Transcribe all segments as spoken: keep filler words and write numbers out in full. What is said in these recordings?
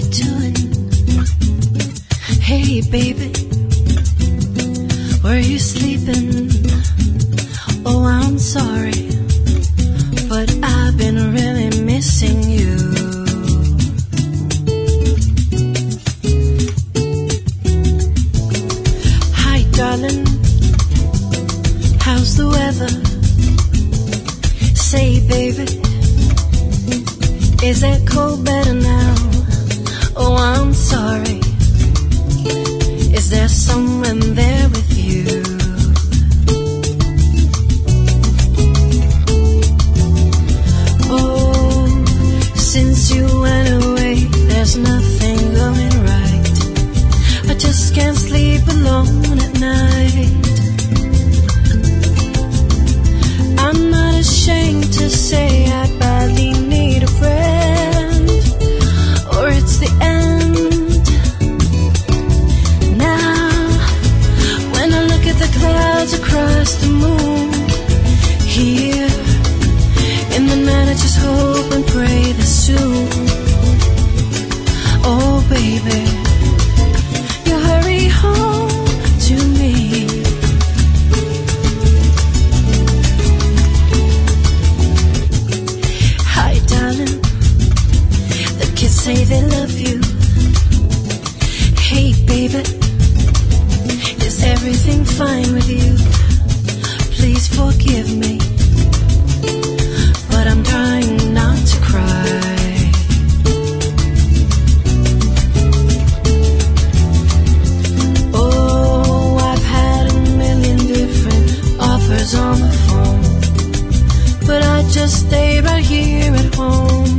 doing? Hey baby, were you sleeping? Oh, I'm sorry, but I've been really missing you. Hi darling, how's the weather? Say baby, is that cold better now? Oh, I'm sorry, is there someone there with you? Oh, since you went away, there's nothing going right. I just can't sleep alone at night. I'm not ashamed to say I badly need a friend, or it's the end. Now, when I look at the clouds across the moon, here in the night I just hope and pray that soon, oh baby, you hurry home to me. Hi darling, the kids say they love you. Hey baby, is everything fine with you? Please forgive me, but I'm trying not to cry. Oh, I've had a million different offers on the phone, but I just stay right here at home.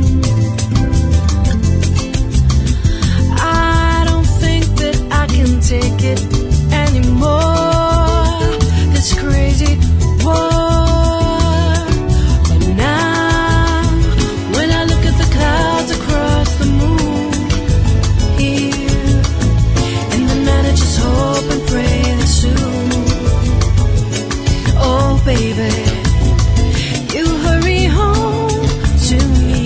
I don't think that I can take it anymore, this crazy war. But now, when I look at the clouds across the moon, here in the night I just hope and pray that soon, oh baby, you hurry home to me.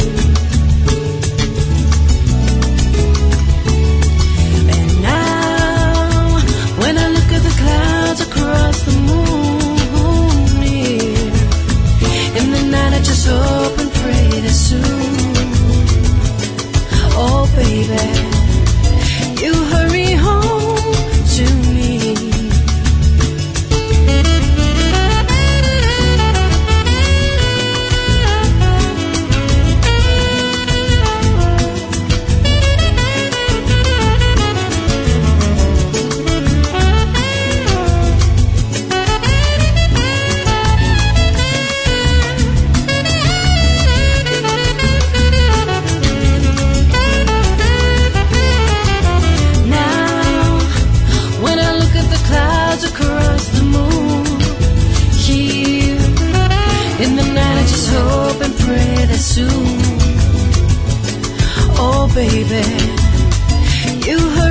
And now, when I look at the clouds across the moon, here in the night I just hope and pray that soon, oh baby, you hurry home to me. Now, when I look at the clouds across the moon, here in the night I just hope and pray that soon, oh baby, you